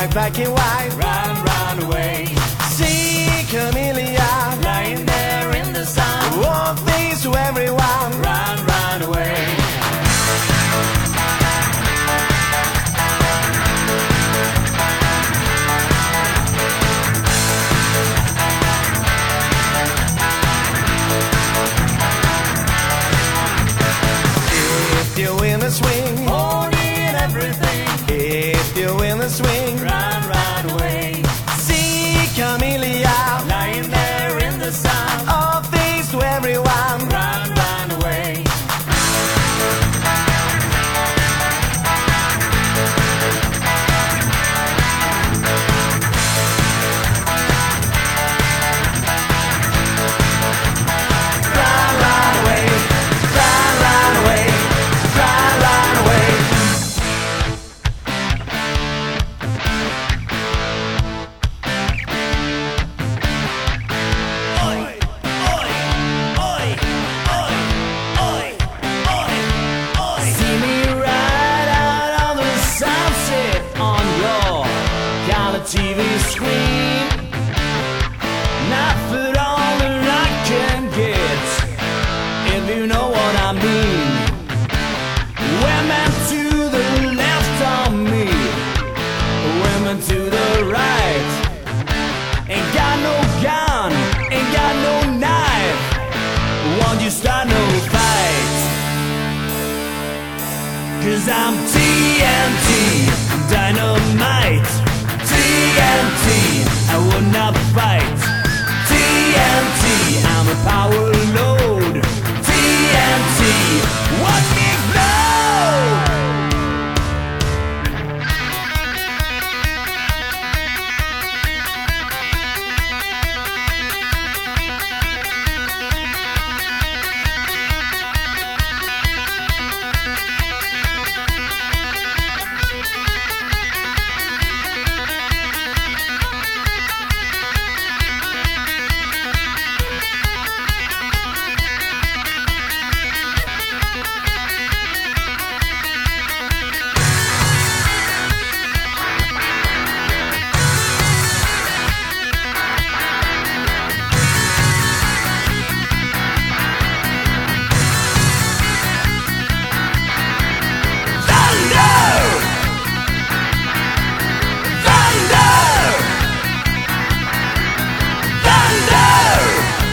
white, black and white. Run, run away. See chameleon Lying there in the sun. all things to everyone. Run, run away. If you're in the swing, Holding everything. if you're in the swing, Run, run away. see chameleon Lying there in the sun. all things to everyone. Run, run away. Run, run away, run, run away, run, run away. See me ride out on the sunset on your color TV screen. Nothing all that I can get, if you know what I mean. Women to the left of me, women to the right. Ain't got no gun, ain't got no knife. Won't you start no fight? Cause I'm TNT, dynamite. TNT, I will not fight. TNT, I'm a power load.